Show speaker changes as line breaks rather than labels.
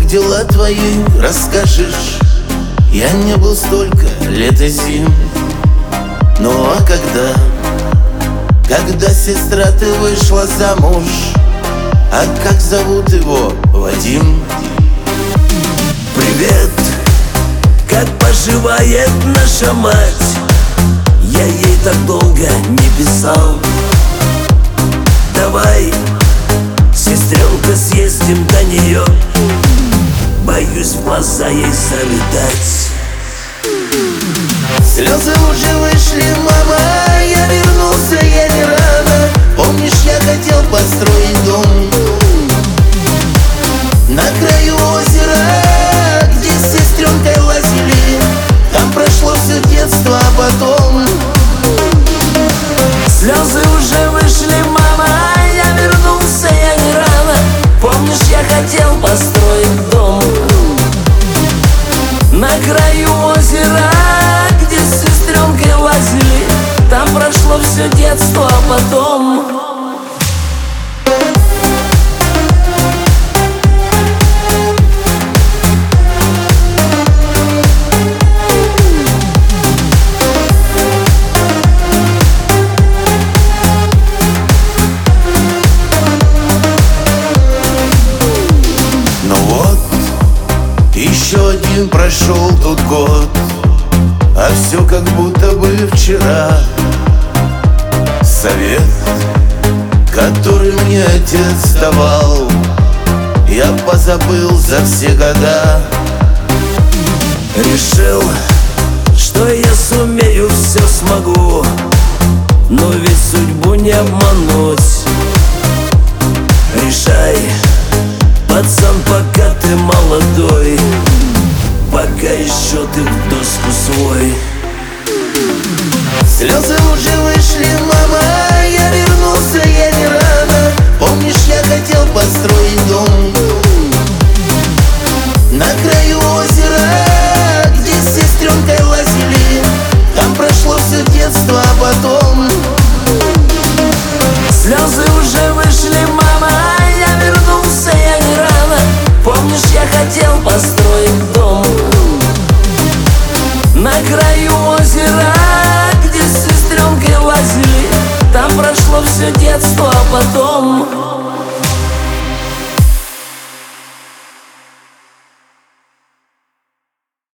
дела твои расскажешь? Я не был столько лет и зим. Ну а когда сестра ты вышла замуж? А как зовут его? Вадим?
Привет, как поживает наша мать? Я ей так долго не писал. Давай, сестренка, съездим до нее. Боюсь в глаза ей зарыдать.
Слезы уже вышли, мама, я вернулся, я не рано. Помнишь, я хотел построить дом на краю озера, где с сестренкой лазили. Там прошло все детство, а потом
слезы уже вышли, мама, я вернулся, я не рано. Помнишь, я хотел построить дом на краю озера, где с сестренкой лазили. Там прошло все детство, а потом
еще один прошел тут год, а все как будто бы вчера. Совет, который мне отец давал, я позабыл за все года.
решил, что я сумею, все смогу, но ведь судьбу не обмануть. Решай, пацан, пока ты молодой, пока еще ты в доску свой.
Слезы уже вышли, мама, я вернулся, я не рано. Помнишь, я хотел построить дом на краю озера, где с сестренкой лазили. Там прошло все детство, а потом
слезы уже вышли, мама, я вернулся, я не рано. Помнишь, я хотел построить дом на краю озера, где с сестренкой лазили. Там прошло все детство, а потом